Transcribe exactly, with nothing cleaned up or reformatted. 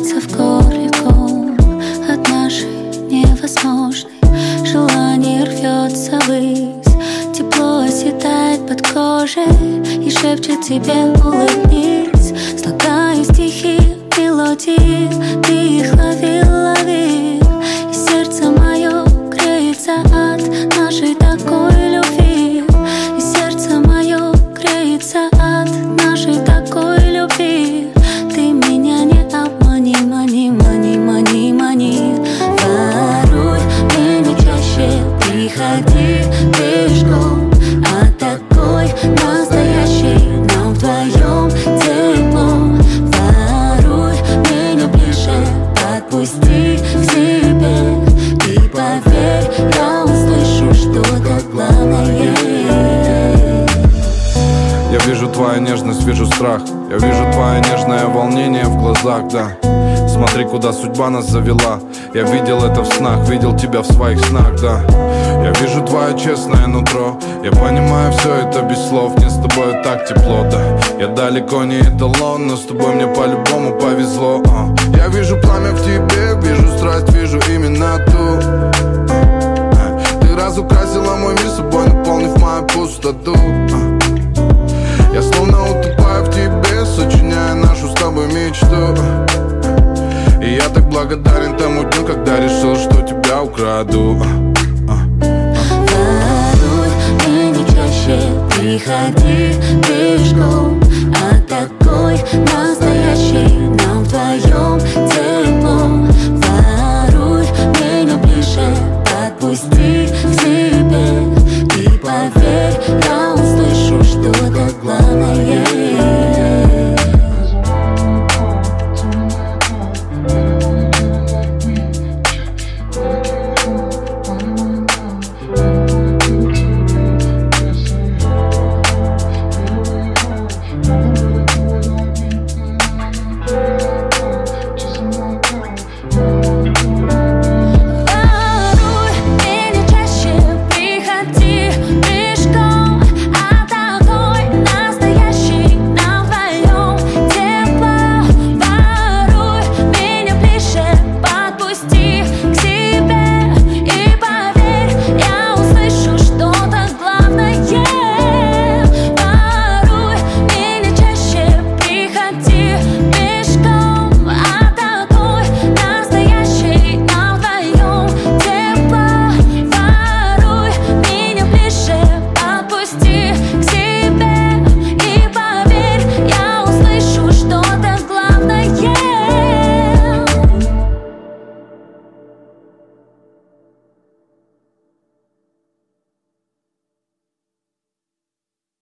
кажется вкореком от нашей невозможной. Желание рвется ввысь, тепло оседает под кожей и шепчет тебе: улыбнись. Слагаю стихи, мелодии, ты их лови, лови. И сердце мое греется от нашей такой любви. И сердце мое греется от нашей такой любви. Ты меня не обмани, мани, мани, мани, мани. Воруй меня чаще, приходи пешком. А такой настоящий нам вдвоем тепло. Воруй меня ближе, подпусти к себе. И поверь, я услышу что-то главное. Я вижу твою нежность, вижу страх. Я вижу твое нежное волнение в глазах, да. Смотри, куда судьба нас завела. Я видел это в снах, видел тебя в своих снах, да. Я вижу твое честное нутро. Я понимаю все это без слов. Мне с тобой так тепло, да. Я далеко не эталон, но с тобой мне по-любому повезло, а. Я вижу пламя в тебе, вижу страсть, вижу именно ту, а. Ты разукрасила мой мир собой, наполнив мою пустоту, а. Я словно утопаю в тебе, сочиняя нашу с тобой мечту. И я так благодарен тому дню, когда решил, что тебя украду. Воруй меня чаще, приходи пешком. А такой нас